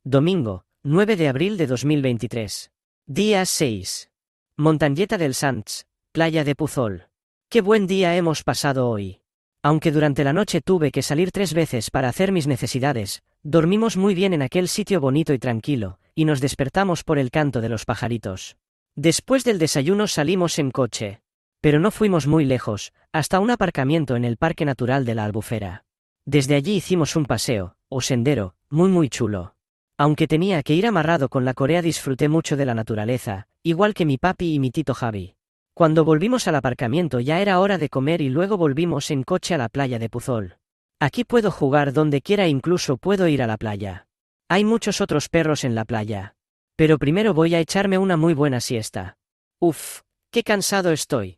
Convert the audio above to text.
Domingo, 9 de abril de 2023. Día 6. Montañeta del Sants, playa de Puzol. Qué buen día hemos pasado hoy. Aunque durante la noche tuve que salir 3 veces para hacer mis necesidades, dormimos muy bien en aquel sitio bonito y tranquilo, y nos despertamos por el canto de los pajaritos. Después del desayuno salimos en coche. Pero no fuimos muy lejos, hasta un aparcamiento en el Parque Natural de la Albufera. Desde allí hicimos un paseo, o sendero, muy chulo. Aunque tenía que ir amarrado con la correa, disfruté mucho de la naturaleza, igual que mi papi y mi tito Javi. Cuando volvimos al aparcamiento ya era hora de comer y luego volvimos en coche a la playa de Puzol. Aquí puedo jugar donde quiera e incluso puedo ir a la playa. Hay muchos otros perros en la playa. Pero primero voy a echarme una muy buena siesta. Uf, qué cansado estoy.